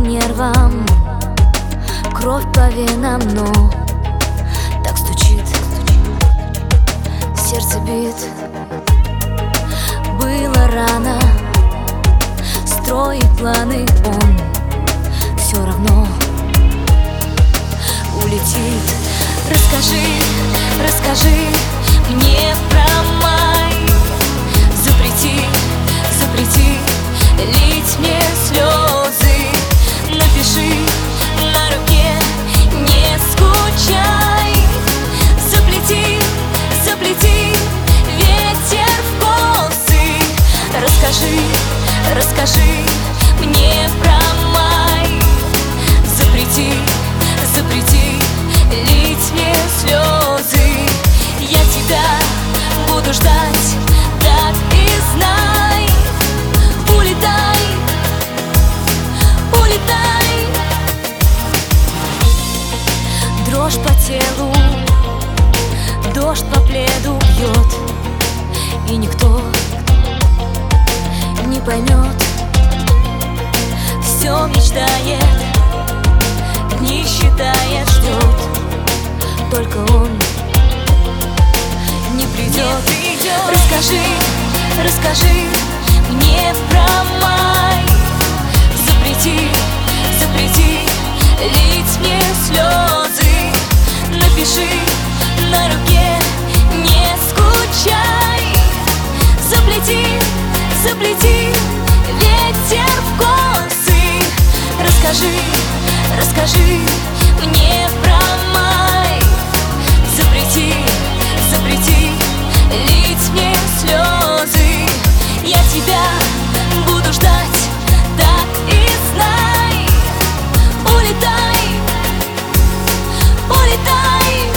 нервам, кровь по венам, но так стучит, сердце бит. Было рано строить планы, он все равно улетит. Расскажи, расскажи мне про май. Запрети, запрети лить мне слезы. Напиши на руке, не скучай. Заплети, заплети ветер в косы. Расскажи, расскажи мне про май. Запрети, запрети лить мне слезы. Я тебя буду ждать, так и знай. Улетай, улетай. Дрожь по телу, дождь по пледу бьет, и никто не поймет. Все мечтает, дни считает, ждет, только он не придет. Расскажи, расскажи мне про май. Запрети, запрети лить мне слезы. Напиши на руке, не скучай. Заплети, заплети ветер в косы. Расскажи, расскажи мне про май. Запрети, запрети лить мне слезы. Я тебя буду ждать, так и знай. Улетай, улетай.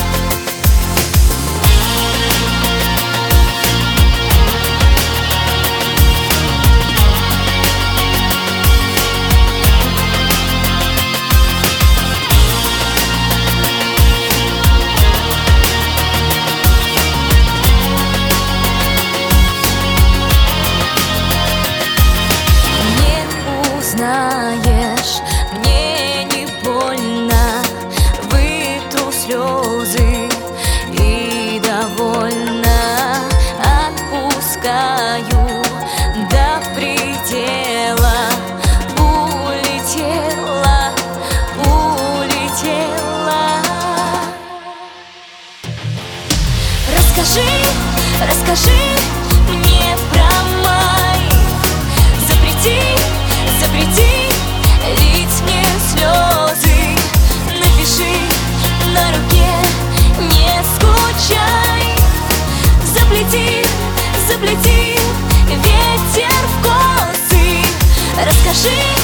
Знаешь, мне не больно, вытру слезы и довольно отпускаю до предела. Улетела, улетела. Расскажи, расскажи мне про май. Запрети, запрети лить мне слезы. Напиши на руке, не скучай. Заплети, заплети ветер в косы. Расскажи,